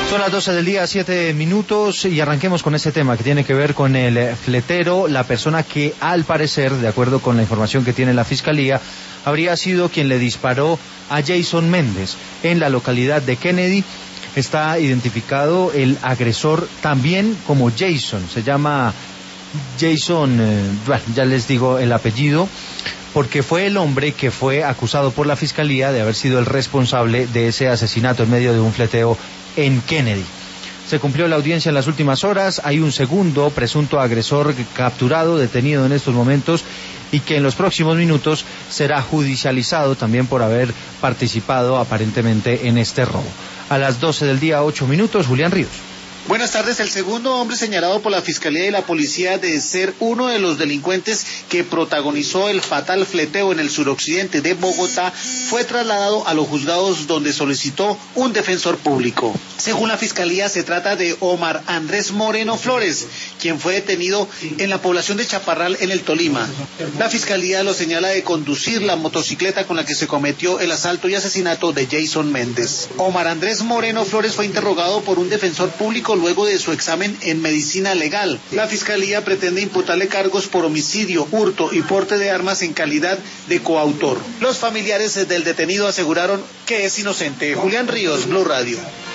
Son las 12 del día, 7 minutos, y arranquemos con este tema que tiene que ver con el fletero, la persona que al parecer, de acuerdo con la información que tiene la Fiscalía, habría sido quien le disparó a Jason Méndez en la localidad de Kennedy. Está identificado el agresor también como Jason, se llama Jason, ya les digo el apellido, porque fue el hombre que fue acusado por la Fiscalía de haber sido el responsable de ese asesinato en medio de un fleteo en Kennedy. Se cumplió la audiencia en las últimas horas, hay un segundo presunto agresor capturado, detenido en estos momentos, y que en los próximos minutos será judicializado también por haber participado aparentemente en este robo. A las 12 del día, 8 minutos, Julián Ríos. Buenas tardes. El segundo hombre señalado por la Fiscalía y la Policía de ser uno de los delincuentes que protagonizó el fatal fleteo en el suroccidente de Bogotá fue trasladado a los juzgados donde solicitó un defensor público. Según la Fiscalía, se trata de Omar Andrés Moreno Flores, quien fue detenido en la población de Chaparral, en el Tolima. La Fiscalía lo señala de conducir la motocicleta con la que se cometió el asalto y asesinato de Jason Méndez. Omar Andrés Moreno Flores fue interrogado por un defensor público luego de su examen en medicina legal. La Fiscalía pretende imputarle cargos por homicidio, hurto y porte de armas en calidad de coautor. Los familiares del detenido aseguraron que es inocente. Julián Ríos, Blue Radio.